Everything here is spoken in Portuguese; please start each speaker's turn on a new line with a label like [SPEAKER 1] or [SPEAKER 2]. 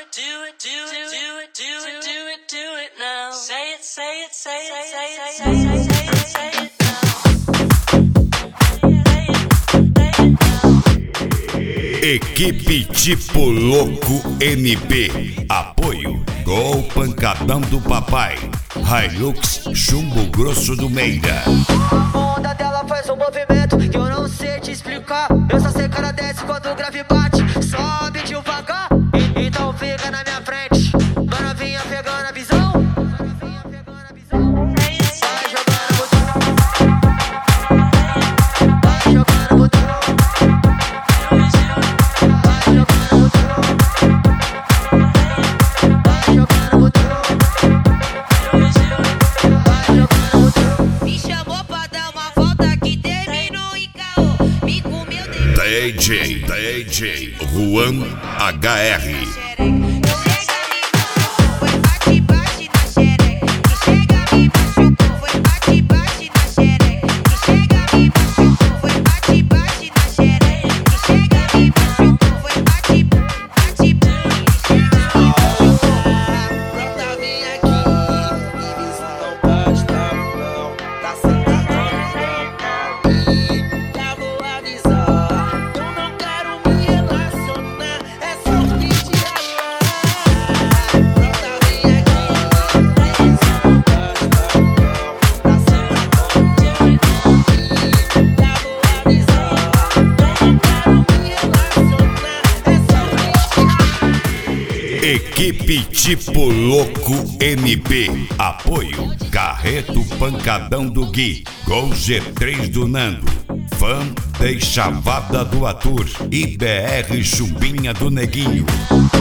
[SPEAKER 1] now. Say it, say it, say it, say it, say it, say it, say it now.
[SPEAKER 2] Equipe Tipo Louco NB. Apoio Gol Pancadão do Papai. Hilux Chumbo Grosso do Meira.
[SPEAKER 3] A onda dela faz um movimento que eu não sei te explicar. Eu só sei que ela desce quando o grave bate. Sobe devagar, então fica na minha frente. Dona vinha pegando a visão. Vai jogando botão. Vai jogando botão. Vai jogando botão. Vai jogando botão. Vai jogando botão.
[SPEAKER 4] Me chamou pra dar uma volta que terminou em caô. Me comeu dentro.
[SPEAKER 2] DJ Juan HR.
[SPEAKER 4] Foi bate-bate na xereca. Que chega me machucou. Foi bate-bate na xereca. Que chega me machucou. Foi bate-bate na xereca. Que chega me machucou. Foi bate-bate.
[SPEAKER 5] Brota, vem aqui, e vê não pode dar não. Tá sentadão, já vou avisar. Eu não quero me relacionar, é só um vídeo lá. Brota, vem aqui, e vê não pode dar não. Tá sentadão, já vou avisar. Eu não quero me relacionar, é só um vídeo.
[SPEAKER 2] Equipe Tipo Louco NB. Apoio Carreto Pancadão do Gui. Gol G3 do Nando. Fã Deixavada do Ator. IBR Chumbinha do Neguinho.